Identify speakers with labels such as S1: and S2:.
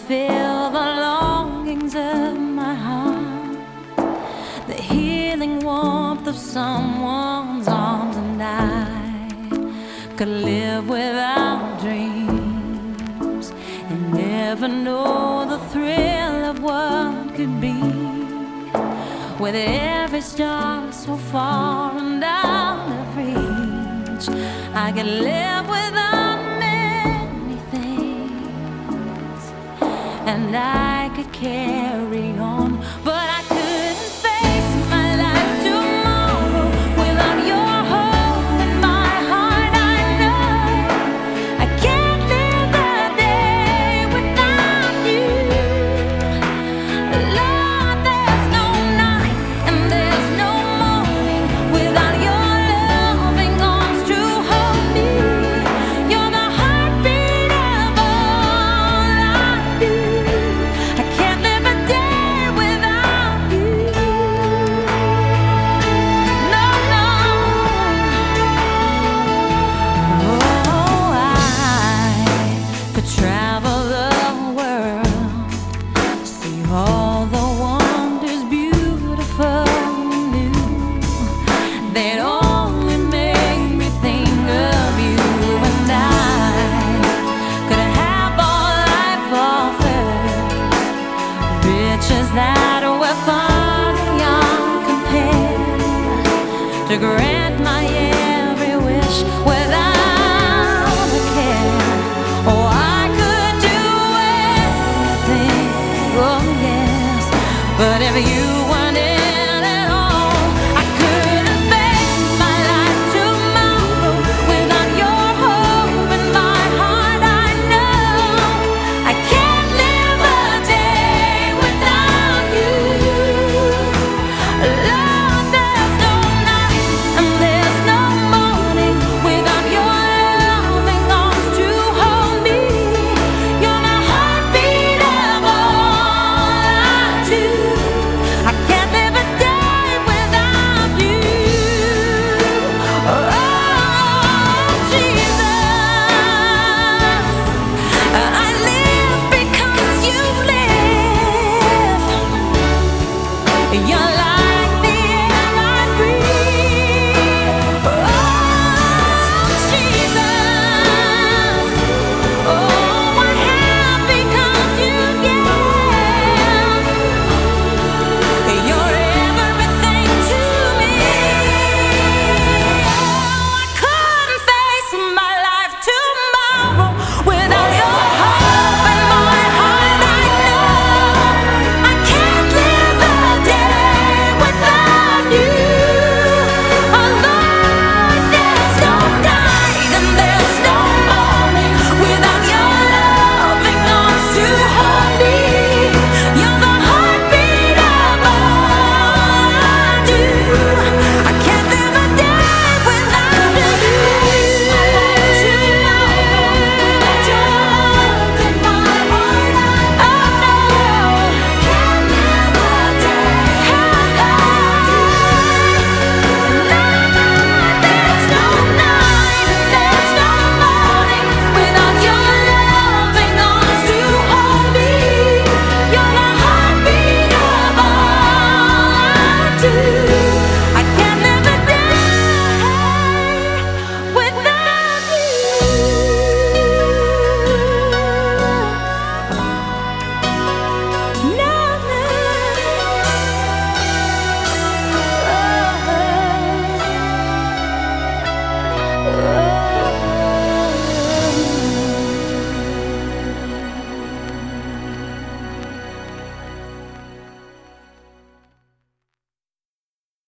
S1: fulfill the longings of my heart, the healing warmth of someone's arms, and I could live without dreams and never know the thrill of what could be. With every star so far and out of reach, I could live without many things, and I could carry on, but I couldn't face my life tomorrow without your hope in my heart. I know I can't live a day without you. Lord, there's no night and there's no morning without your loving arms to hold me. You're the heartbeat of all I do. I can't live a day without you. No, no. Oh, I could travel the world, see all the wonders beautiful and new. They'd only make me think of you, and I could have all life offers, riches that were far beyond compare, to grant my every wish.